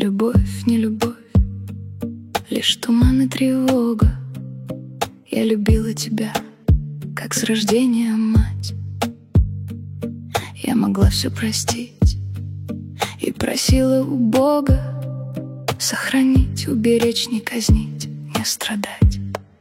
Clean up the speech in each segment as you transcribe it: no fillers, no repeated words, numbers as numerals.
Любовь, не любовь, лишь туман и тревога. Я любила тебя, как с рождения мать. Я могла все простить и просила у Бога сохранить, уберечь, не казнить, не страдать.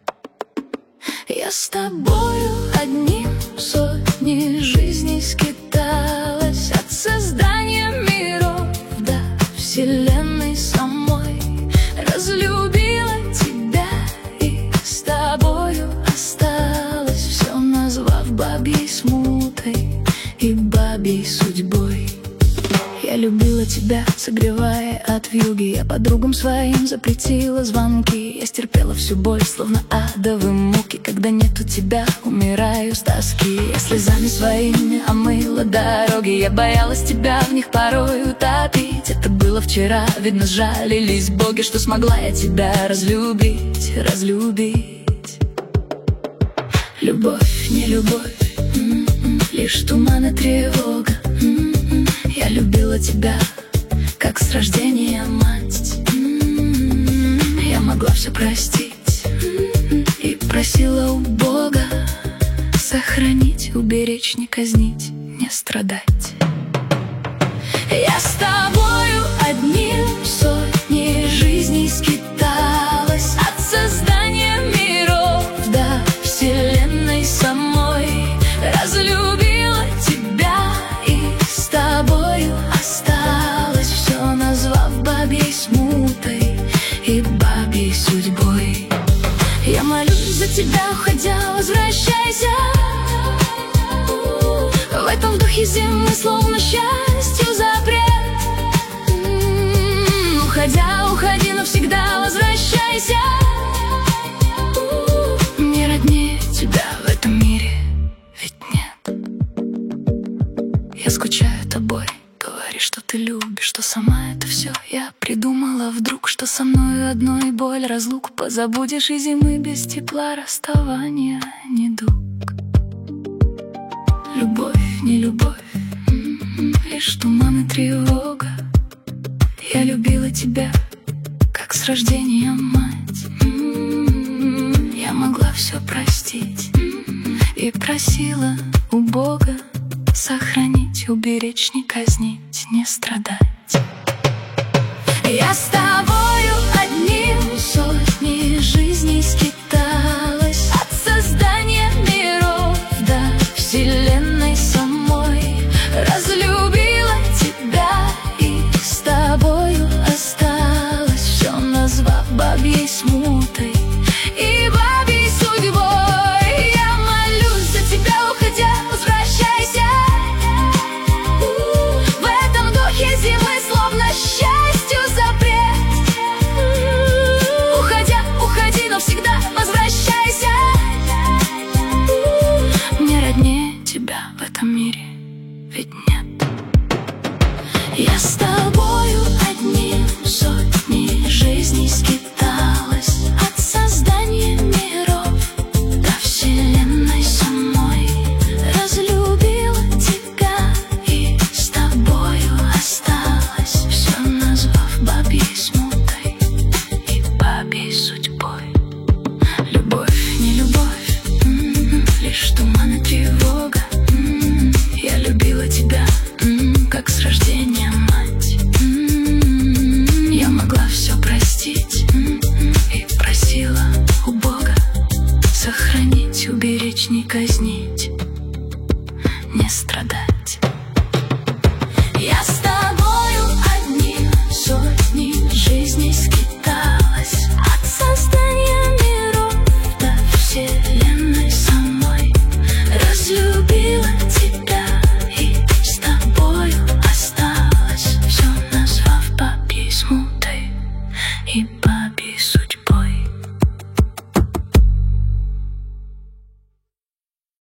Я с тобою одним сотни жизней скиталась, от создания миров до вселенной самой. Разлюбила тебя и с тобою осталась, все назвав бабьей смутой и бабьей судьбой. Я любила тебя, согревая от вьюги. Я подругам своим запретила звонки. Я стерпела всю боль, словно адовые муки. Когда нету тебя, умираю с тоски. Я слезами своими омыла дороги. Я боялась тебя в них порой утопить. Это было вчера, видно, сжалились боги, что смогла я тебя разлюбить, разлюбить. Любовь, не любовь, лишь туман и тревога. Я любила тебя, как с рождения мать. Я могла все простить и просила у Бога сохранить, уберечь, не казнить, не страдать. Я с тобою одним сотни жизней скиталась, от создания миров до вселенной самой. Разлюбила тебя и с тобою осталась, все назвав бабьей смутой и бабьей судьбой. Я молюсь за тебя, уходя, возвращайся. В этом духе зимы словно счастью запрет. Уходя, уходи навсегда, возвращайся. Не роднее тебя в этом мире ведь нет. Я скучаю тобой, говоришь, что ты любишь, что сама это все я придумала вдруг, что со мной одной боль разлук. Позабудешь и зимы без тепла, расставания недуг. Любовь, не любовь, лишь туман и тревога. Я любила тебя, как с рождения мать. Я могла все простить и просила у Бога сохранить, уберечь, не казнить, не страдать. Я с тобой